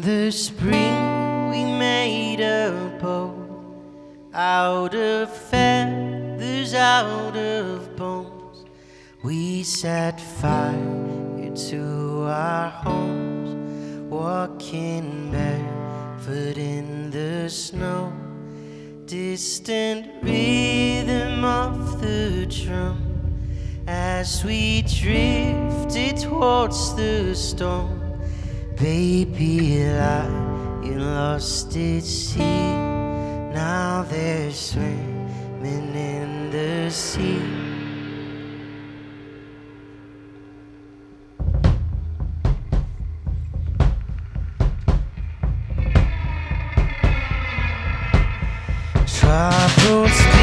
the spring we made a boat out of feathers, out of bones. We set fire to our homes, walking barefoot in the snow. Distant rhythm of the drum as we drifted towards the storm. Baby, lion lost its sea. Now they're swimming in the sea. Troubled